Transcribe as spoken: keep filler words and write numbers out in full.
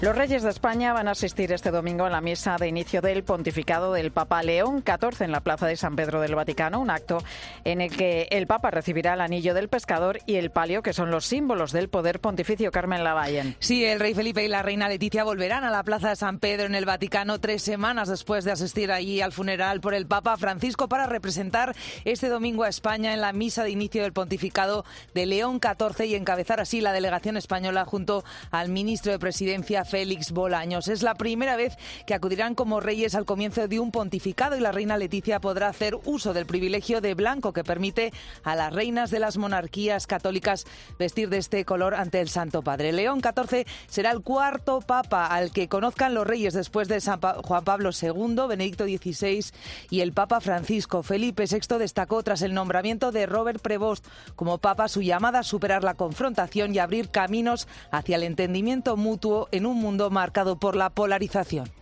Los reyes de España van a asistir este domingo a la misa de inicio del pontificado del Papa León catorce en la Plaza de San Pedro del Vaticano, un acto en el que el Papa recibirá el anillo del pescador y el palio, que son los símbolos del poder pontificio. Carmen Lavalle. Sí, el rey Felipe y la reina Leticia volverán a la Plaza de San Pedro en el Vaticano tres semanas después de asistir allí al funeral por el Papa Francisco para representar este domingo a España en la misa de inicio del pontificado de León catorce y encabezar así la delegación española junto al ministro de Presidencia Félix Bolaños. Es la primera vez que acudirán como reyes al comienzo de un pontificado y la reina Leticia podrá hacer uso del privilegio de blanco que permite a las reinas de las monarquías católicas vestir de este color ante el Santo Padre. León catorce será el cuarto papa al que conozcan los reyes después de San pa- Juan Pablo segundo, Benedicto dieciséis y el Papa Francisco. Felipe sexto destacó tras el nombramiento de Robert Prevost como papa su llamada a superar la confrontación y abrir caminos hacia el entendimiento mutuo en un mundo marcado por la polarización.